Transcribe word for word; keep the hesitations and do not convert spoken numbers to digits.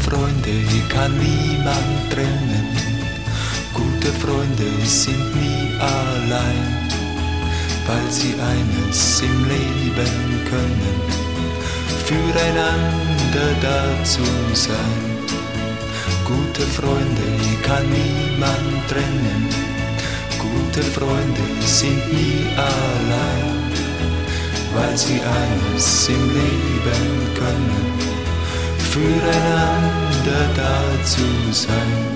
Freunde kann niemand trennen. Gute Freunde sind nie allein, weil sie eines im Leben können, füreinander da zu sein. Gute Freunde kann niemand trennen. Gute Freunde sind nie allein, weil sie eines im Leben können, füreinander da zu sein.